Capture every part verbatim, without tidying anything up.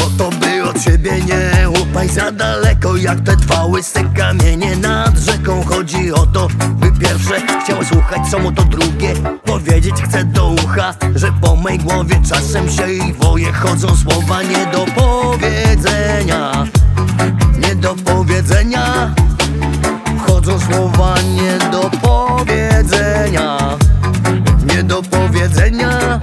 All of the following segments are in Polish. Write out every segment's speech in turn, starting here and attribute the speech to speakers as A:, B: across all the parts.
A: o to, by od siebie nie upaść za daleko, jak te dwa łyse kamienie nad rzeką. Chodzi o to, by pierwsze chciało słuchać, co mu to drugie powiedzieć chce do ucha, że po mej głowie czasem się i woje chodzą słowa nie do powiedzenia, nie do powiedzenia. Chodzą słowa nie do powiedzenia, nie do powiedzenia.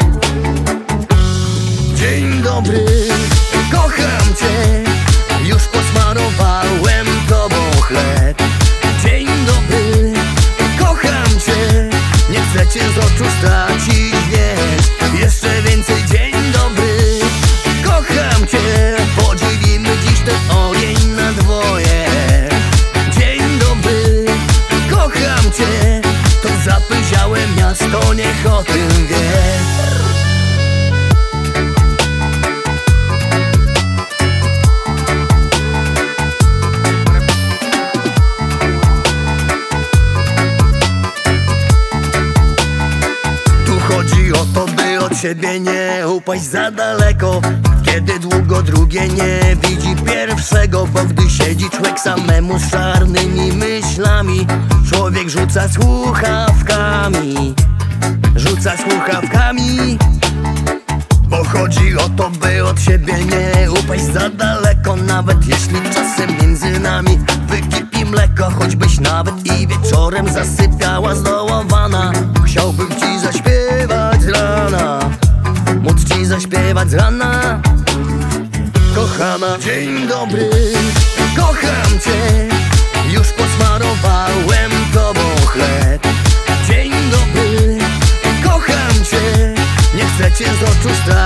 A: Dzień dobry, kocham cię, już posmarowałem tobą chleb. Dzień dobry, kocham cię, nie chcę cię z oczu stracić, wiesz. Jeszcze więcej, dzień dobry, kocham cię, podzielimy dziś ten ogień na dwoje. Dzień dobry, kocham cię, to zapyziałe miasto niech o tym wie. Chodzi o to, by od siebie nie upaść za daleko, kiedy długo drugie nie widzi pierwszego. Bo gdy siedzi człowiek samemu z czarnymi myślami, człowiek rzuca słuchawkami, rzuca słuchawkami. Bo chodzi o to, by od siebie nie upaść za daleko, nawet jeśli czasem między nami wykipi mleko. Choćbyś nawet i wieczorem zasypiała zdołowana, chciałbym ci zaśpiewać z rana, móc ci zaśpiewać z rana. Kochana, dzień dobry, kocham cię, już posmarowałem tobą chleb. Dzień dobry, kocham cię, nie chcę cię z oczu stracić.